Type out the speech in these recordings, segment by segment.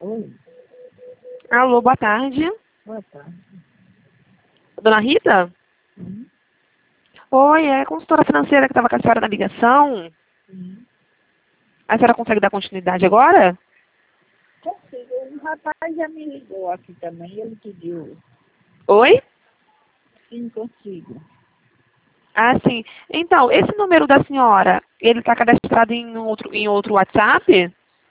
Oi, Alô, boa tarde. boa tarde. Dona Rita? Sim, Oi, é a consultora financeira que estava com a senhora na ligação. sim. A senhora consegue dar continuidade agora? Consigo. Um rapaz já me ligou aqui também, ele pediu. Oi? Sim, consigo. Ah, sim. Então, esse número da senhora, ele está cadastrado em outro WhatsApp?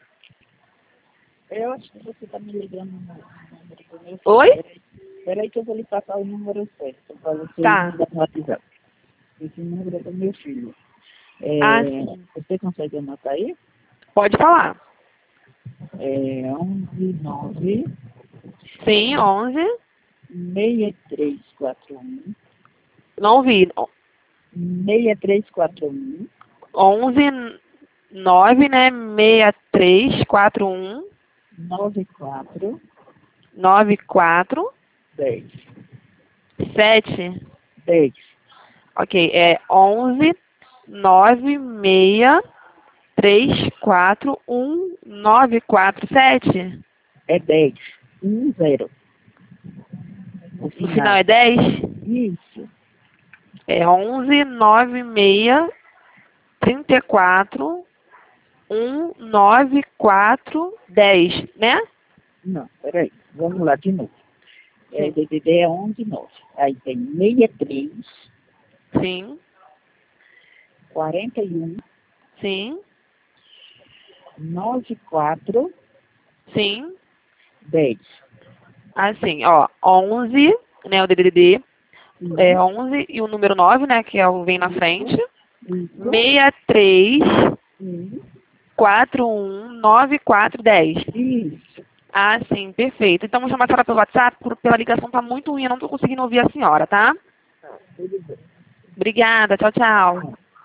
Eu acho que você está me ligando no número do meu filho. Oi? Peraí que eu vou lhe passar o número certo para você Tá. mandar no WhatsApp. Esse número é do meu filho. Ah, sim. Você consegue anotar aí? Pode falar. É 11 9 Sim, 11. 6341 Não ouvi. 6341 11 9, né? 6341 94 94 10 7. 10. Ok, é 11 9 6 3 4 1 9 4 7. É 10. 10. O No final final. é 10. Isso. É 11 9 6 34 1 9 4 10, né? Não, peraí. Vamos lá de novo. Sim. DDD é 11 9. Aí tem 63, Sim. 41, Sim. 94, Sim. 10. Assim, ó, 11, né, o DDD, é Sim. 11 e o número 9, né, que é o vem na frente, Isso. Isso. 63 Sim. 419410. Isso. Ah, sim, perfeito. Então, vou chamar a senhora pelo WhatsApp, pela ligação tá muito ruim, eu não tô conseguindo ouvir a senhora, tá? Tá, tudo bem. Obrigada, tchau, tchau.